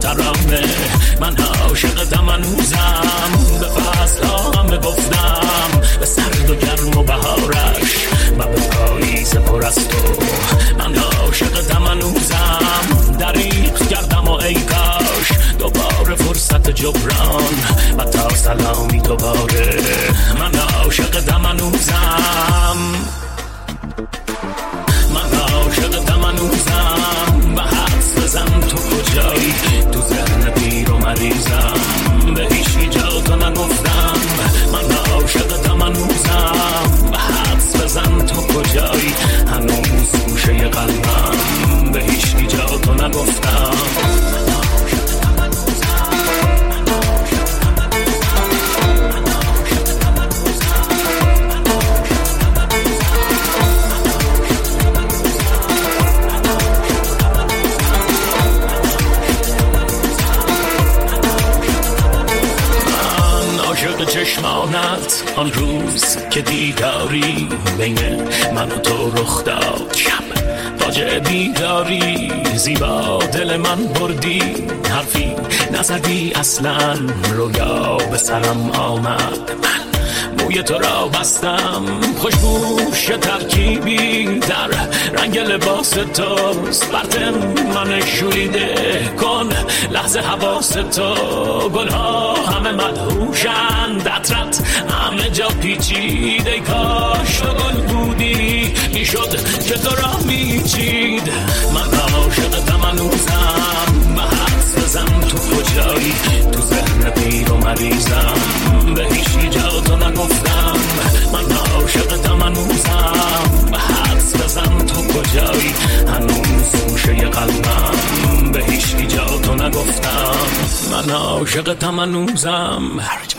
ترانه. من عاشقتم هنوزم، به فصلام گفتم، به سرد و گرم و بهارش و به پاییز پر از تو. من عاشقتم هنوزم، دریغ کردم و ای کاش دوباره فرصت جبران و تا سلامی دوباره. من عاشقتم هنوزم، من عاشقتم هنوزم، به حدس بزن تو کجایی، تو ذهن پیر و مریضم، به هیچی جا تو نگفتم. من عاشقتم هنوزم، به حدس بزن تو کجایی، هنوز گوشه قلبم، به هیچی جا تو نگفتم. چشمانت آن روز که دیداری بین من و تو رخ داد، شب فاجعه بیداری، زیبا دل من بردی، حرفی نزدی اصلا، رویا به سرم آمد، من موی تو را بستم، خوشبوش ترکیبی در رنگ لباس توست، برتن من شوریده کن لحظه حواس تو، گلها همه مدهوشند، عطرت همه جا پیچید، ای کاش تو گل بودی میشد که تو را میچید. من عاشقتم هنوزم، به حدس بزن تو کجایی، تو ذهن پیر و مریضم، به هیچی جا تو نگفتم. من عاشقتم هنوزم، به حدس بزن تو کجایی، هنوز گوشه قلبم، به هیچی جا تو نگفتم. من عاشقتم هنوزم.